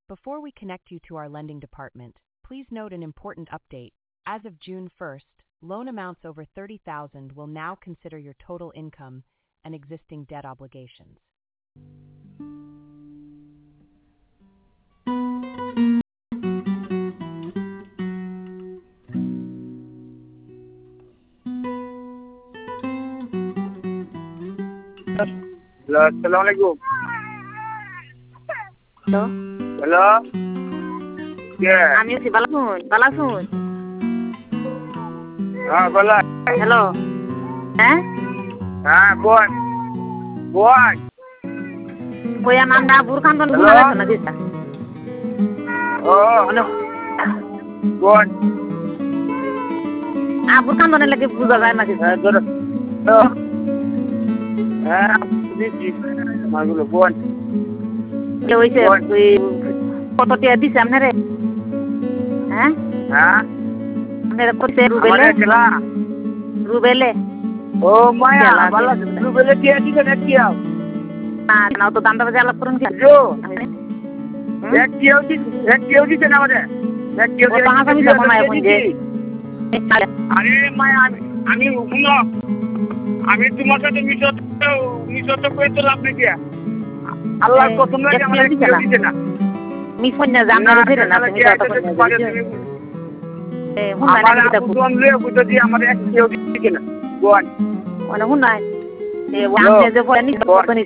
Before we connect you to our lending department, please note an important update. As of June 1st, loan amounts over $30,000 will now consider your total income and existing debt obligations. Hello, Assalamualaikum. Hello. Hello. Yeah. আমি আছি বালাসুন বলা। Hello হ্যাঁ বল। কই আমরা বুরখান Hello? ঘুরে গেছে না দিশা hello. বল। বুরখান লাগে বুঝা যায় না দিশা ধরো। দিচ্ছি। মাগুলো বল। কে হইছে ওই কত টাকা দিছে আপনারে হ্যাঁ আপনারে কইছে রুবেলে ও মায়া বালা রুবেলে কি দিছে না কি আও না তো দামটা বাজে আলাপ করুন কি জো এক কিও দিছে না আমাদের এক কিও ও পাঁচ আমি যাব না এখন যে আরে মায়া আমি শুনো আমি তোমার সাথে মিশত করে তো লাভ নাকি আল্লাহ কসম লাগে আমাদের কিও দিছে না মি ফোন না জানা ফিরে না তুমি কথা কইছো হুন না এটা বুঝন লে বুঝ দি আমাদের এক কিও দিছে না গোয়ান ওনা হুন না এ ওয়ান যে পড়ানি